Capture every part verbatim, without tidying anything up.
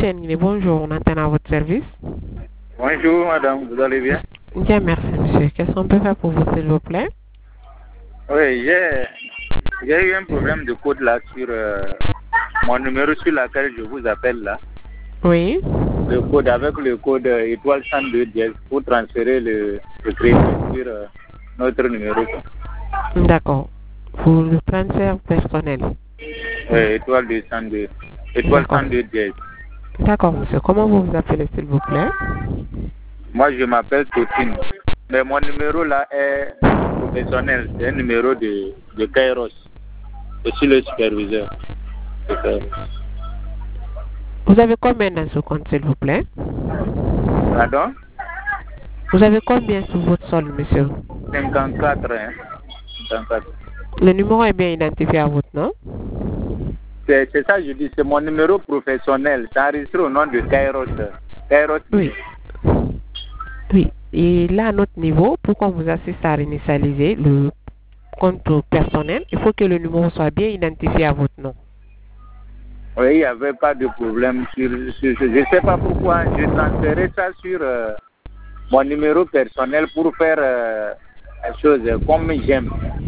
Tchengni, bonjour, on entend à votre service. Bonjour madame, vous allez bien? Bien, merci monsieur. Qu'est-ce qu'on peut faire pour vous s'il vous plaît? Oui, j'ai j'ai eu un problème de code là sur euh, mon numéro sur lequel je vous appelle là. Oui. Le code avec le code euh, étoile cent deux dièse pour transférer le, le crédit sur euh, notre numéro. D'accord. Pour le transfert personnel. Oui, étoile deux cent deux. Étoile cent deux dièse. D'accord monsieur. Comment vous vous appelez s'il vous plaît? Moi je m'appelle Totine. Mais mon numéro là est professionnel. C'est un numéro de, de Kairos. Je suis le superviseur. Vous avez combien dans ce compte s'il vous plaît? Pardon? Vous avez combien sur votre solde monsieur? cinquante-quatre, hein? cinquante-quatre. Le numéro est bien identifié à votre nom? C'est ça que je dis, c'est mon numéro professionnel. C'est enregistré au nom de Kairos. Kairos. Oui. Oui. Et là, à notre niveau, pour qu'on vous assiste à réinitialiser le compte personnel, il faut que le numéro soit bien identifié à votre nom. Oui, il n'y avait pas de problème sur, sur je ne sais pas pourquoi j'ai transféré ça sur euh, mon numéro personnel pour faire euh, la chose comme j'aime.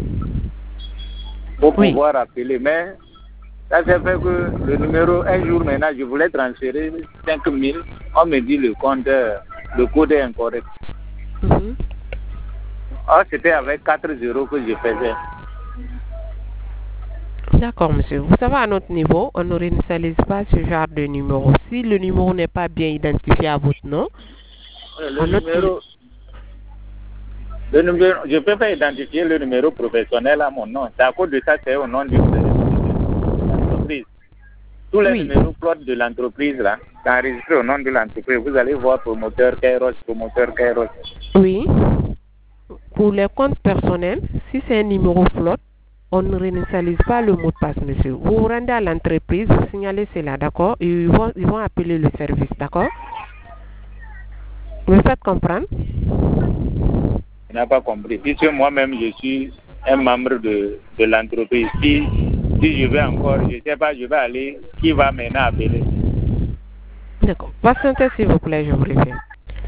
Pour oui. pouvoir appeler. Mais ça s'est fait que le numéro, un jour maintenant, je voulais transférer cinq mille. On me dit le compte, le code est incorrect. Mm-hmm. Oh, c'était avec quatre zéros que je faisais. D'accord, monsieur. Vous savez, à notre niveau, on ne réinitialise pas ce genre de numéro. Si le numéro n'est pas bien identifié à votre nom, le numéro, le numéro, je ne peux pas identifier le numéro professionnel à mon nom. C'est à cause de ça, c'est au nom de l'entreprise. Tous les oui. numéros flottes de l'entreprise, là, c'est enregistré au nom de l'entreprise. Vous allez voir promoteur Kairos, promoteur Kairos. Oui. Pour les comptes personnels, si c'est un numéro flotte, on ne réinitialise pas le mot de passe, monsieur. Vous vous rendez à l'entreprise, vous signalez cela, d'accord? Et ils vont, ils vont appeler le service, d'accord? Vous me faites comprendre? Je n'ai pas compris. Puisque moi-même, je suis un membre de, de l'entreprise. Si, si je vais encore, je ne sais pas, je vais aller, qui va maintenant appeler? D'accord. Patientez, s'il vous plaît, je vous reviens.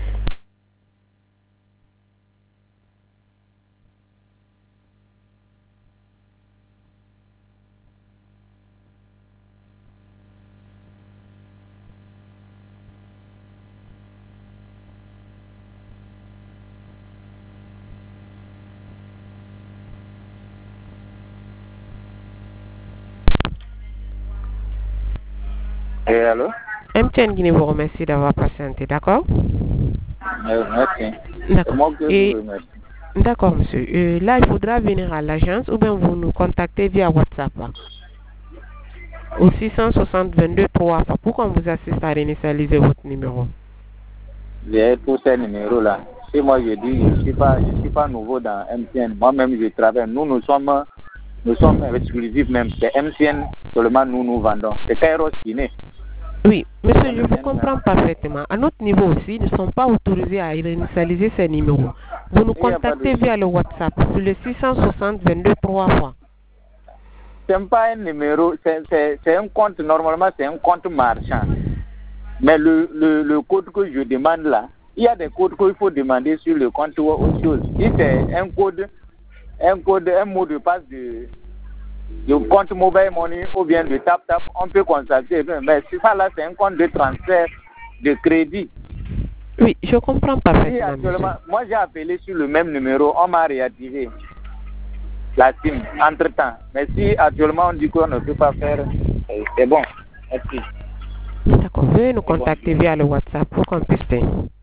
Et allô? M T N Guinée vous remercie d'avoir patienté, d'accord? Euh, merci. D'accord. Et... D'accord, monsieur. Euh, là, il faudra venir à l'agence ou bien vous nous contactez via WhatsApp. Hein, au six cent soixante vingt-deux trois pour qu'on vous assiste à réinitialiser votre numéro. J'ai tous ces numéros-là. Si moi je dis, je ne suis, pas, je suis pas nouveau dans M T N. Moi-même, je travaille. Nous, nous sommes, nous sommes exclusifs même. C'est M T N seulement nous nous vendons. C'est Kairos qui naît. Oui, monsieur, je vous comprends parfaitement. À notre niveau aussi, ils ne sont pas autorisés à réinitialiser ces numéros. Vous nous contactez via le WhatsApp sur le six cent soixante vingt-deux trois fois. Ce n'est pas un numéro, c'est un compte, normalement c'est un compte marchand. Mais le, le, le code que je demande là, il y a des codes qu'il faut demander sur le compte ou autre chose. Si c'est un code, un code, un mot de passe de, de compte mobile money ou bien de tap tap, on peut consulter. Mais si ça là, c'est un compte de transfert de crédit. Oui, je comprends parfaitement. Si moi j'ai appelé sur le même numéro, on m'a réactivé la SIM entre temps. Mais si actuellement on dit qu'on ne peut pas faire, c'est bon. Merci. D'accord, veuillez nous contacter bon. via le WhatsApp pour qu'on puisse.